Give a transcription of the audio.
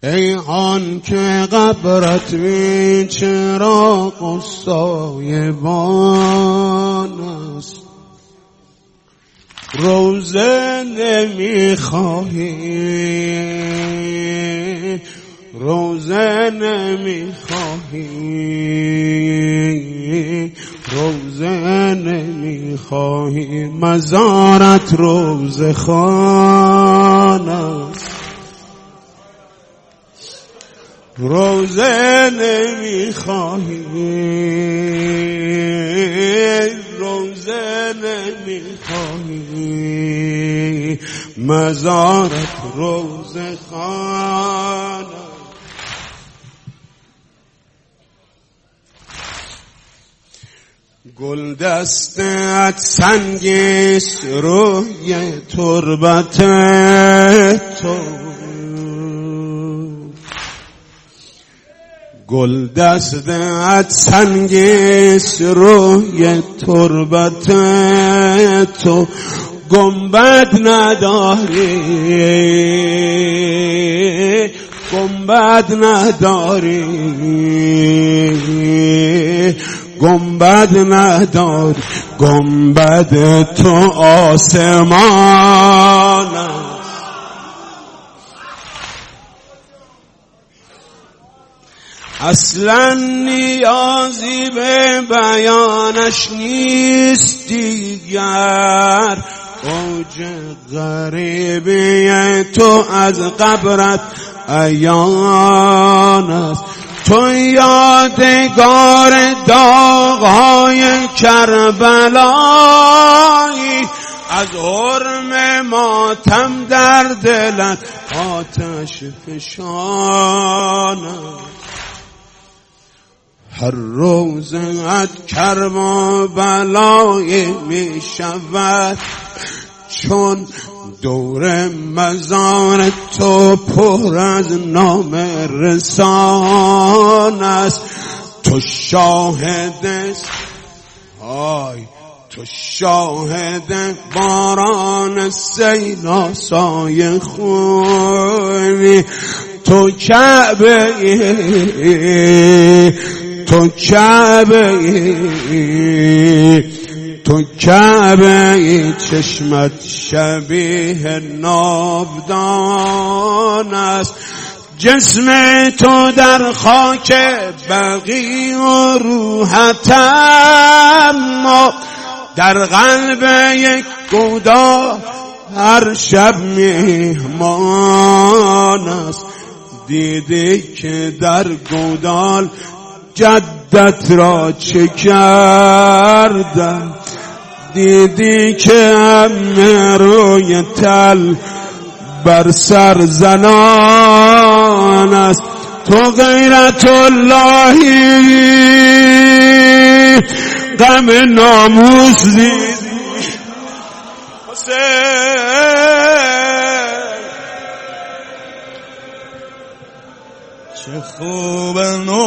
ای آن که قبرت بی چراغ و سایبان است، روزه نمیخواهی، روزه نمیخواهی، روزه نمیخواهی، مزارت روزه خوان است. روزه نمیخواهی، روزه نمیخواهی، مزارت روزه خوان. گل دستت سنگیست روی تربت تو، گل دستت سنگیست روی تربت تو، گنبد نداری، گنبد نداری، گنبد نداری، گنبد تو آسمان است. اصلا نیازی به بیانش نیست دیگر، اوج غریبی تو از قبرت عیان است. تو یادگار داغ‌های کربلایی، از حرم ماتم در دلت آتش فشان است. هر روزت کرب و بلایی می شود، چون دور مزار تو پر از نام رسان است. تو شاهد تو شاهد باران سیل آسای خونی، تو کعبه تو کعبه تو کعبه چشمت شبیه ناودان است. جسم تو در خاک بقیع و روحت، اما در قلب یک گودال هر شب میهمان است. دیدی که در گودال جدت را چه کردن، دیدی که همه روی تل بر سر زنان است. تو غیرت اللهی غم ناموس دیدی، چه خوب